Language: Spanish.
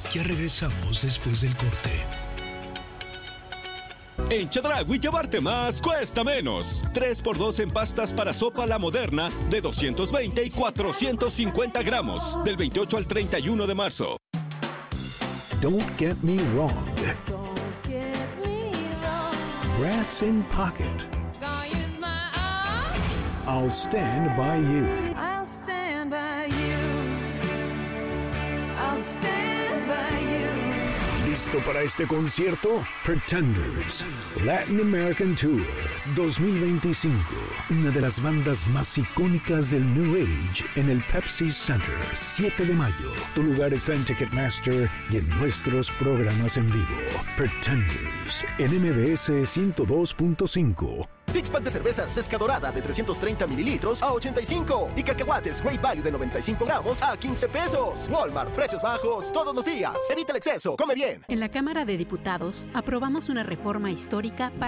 Ya regresamos después del corte. En Chedraui llevarte más cuesta menos. 3x2 en pastas para sopa La Moderna de 220 y 450 gramos. Del 28 al 31 de marzo. Don't get me wrong. Brass in pocket. I'll stand by you. I'll stand by you. I'll stand by you. ¿Listo para este concierto? Pretenders, Latin American Tour 2025. Una de las bandas más icónicas del New Age en el Pepsi Center, 7 de mayo. Tu lugar está en Ticketmaster y en nuestros programas en vivo. Pretenders, en MBS 102.5. Six-pack de cervezas Fresca Dorada de 330 mililitros a 85. Y cacahuates Great Value de 95 gramos a 15 pesos. Walmart, precios bajos todos los días. Evita el exceso, come bien. En la Cámara de Diputados aprobamos una reforma histórica para